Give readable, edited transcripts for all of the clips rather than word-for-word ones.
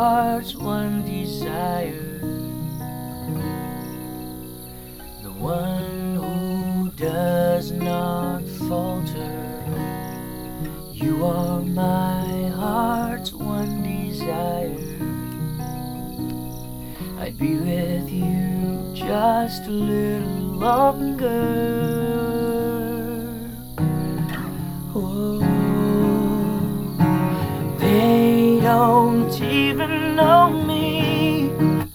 heart's one desire, the one who does not falter. You are my heart's one desire. I'd be with you just a little longer. Oh, they don't even know me.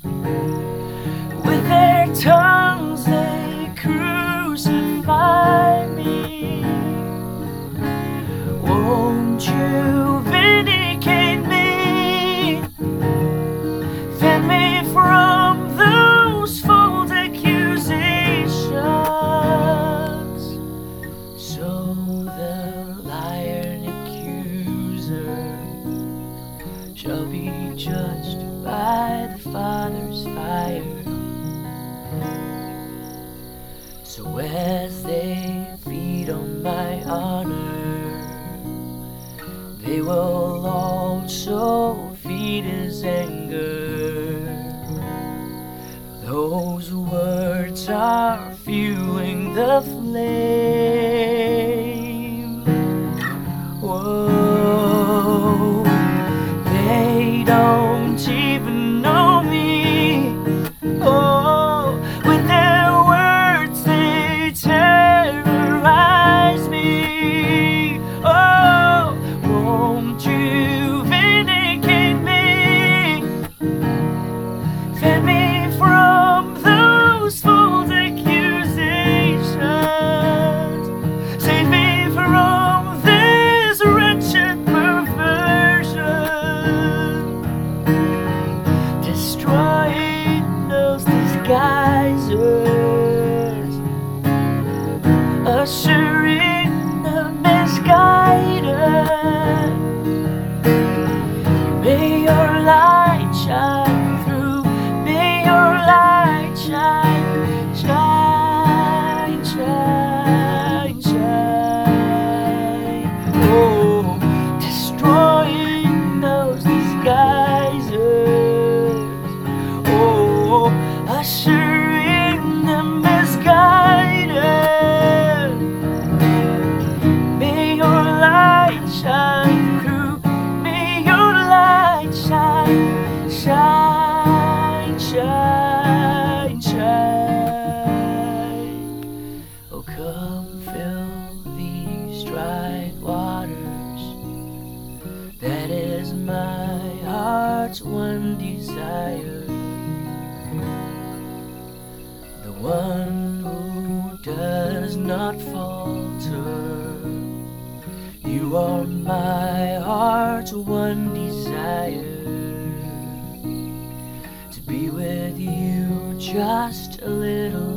With their tongues they crucify me. Won't you vindicate me? Fend me from those false accusations, so the liar and accuser shall be judged by the Father's fire. So as they feed on my honor, they will also feed his anger. Those words are fueling the flame. Whoa, they don't even know me. Oh, with their words they terrorize me. Oh, won't you vindicate me? Fend me from those false accusations. Save me from this wretched perversion. Destroying those disguisers, assuring the misguided. May your light shine through. May your light shine, shine, shine, shine. Oh, destroying those disguisers. Oh, assuring the misguided. May your light shine through. May your light shine, shine, shine, shine. Oh, come fill these dry waters. That is my heart's one desire, the one who does not falter. You are my heart's one desire, to be with you just a little